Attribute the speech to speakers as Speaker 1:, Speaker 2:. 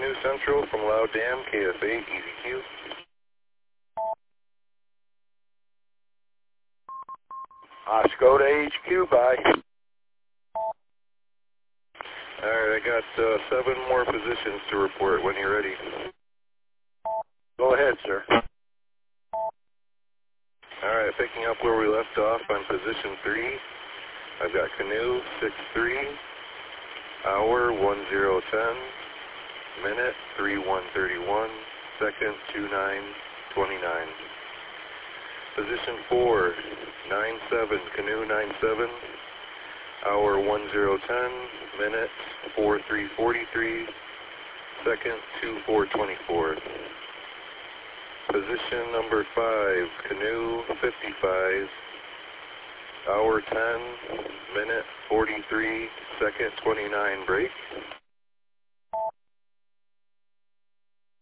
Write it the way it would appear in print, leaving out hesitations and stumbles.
Speaker 1: Canoe Central from Loud Dam, KF8, EZQ.
Speaker 2: Skoda HQ, bye.
Speaker 1: Alright, I got 7 more positions to report when you're ready.
Speaker 2: Go ahead, sir.
Speaker 1: Alright, picking up where we left off on position 3. I've got Canoe 6-3, hour 10:10, minute 3:1:31, second 2:9:29. Position 4, 9-7, Canoe 9-7, hour 10:10, minute 4:3:43, second 2:4:24. Position number 5, Canoe 55, hour 10, minute 43, second 29 break.